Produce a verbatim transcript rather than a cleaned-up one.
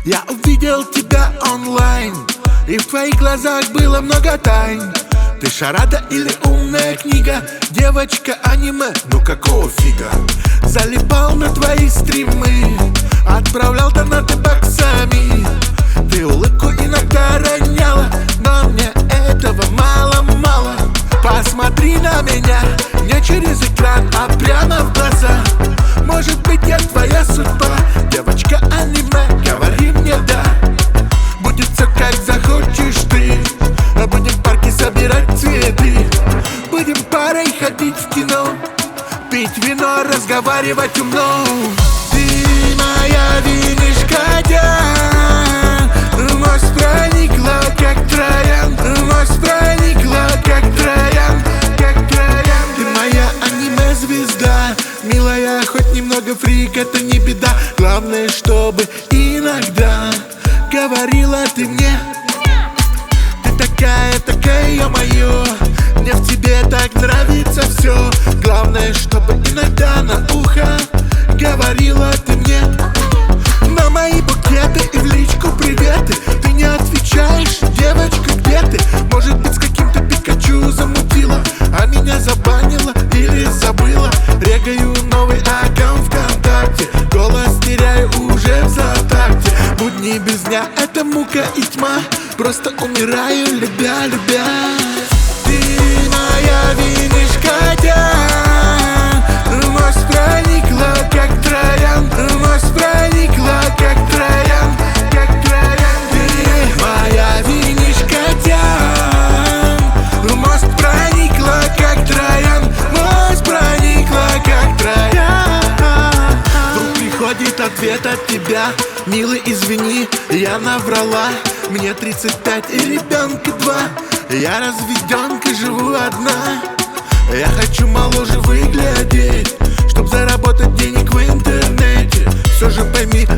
Я увидел тебя онлайн, и в твоих глазах было много тайн. Ты шарада или умная книга, девочка аниме, ну какого фига? Залипал на твои стримы, отправлял донаты баксами. Ты улыбку иногда роняла, но мне этого мало-мало. Посмотри на меня, не через экран, а прямо в глаза. Может быть, я твоя судьба, девочка аниме, говори мне да. Будет все как захочешь ты, будем в парке собирать цветы. Будем парой ходить в кино, пить вино, разговаривать умно. Ты моя винишка-дя, в мост проникла, как троян, в мост проникла, как троян, как троян. Ты моя аниме-звезда, милая, хоть немного фрик, это не беда. Главное, чтобы иногда говорила ты мне: ты такая, такая, ё-моё, мне в тебе так нравится все. Главное, чтобы иногда на ухо говорила ты мне. На мои букеты и в личку приветы ты не отвечаешь, девочка, где ты? Может быть, с каким-то Пикачу замутила, а меня забанила или забыла. Регаю новый аккаунт ВКонтакте, голос теряю уже в затакте. Будни без дня — это мука и тьма, просто умираю, любя, любя. Ты моя винишка-дя, в мост проникла, как троян, в мост проникла, как троян, как троян. Ты моя винишка-дя, в мост проникла, как троян, в мост проникла, как троян. Вдруг приходит ответ от тебя: милый, извини, я наврала. Мне тридцать пять и ребенка два, я разведенка, живу одна. Я хочу моложе выглядеть, чтоб заработать денег в интернете. Все же пойми,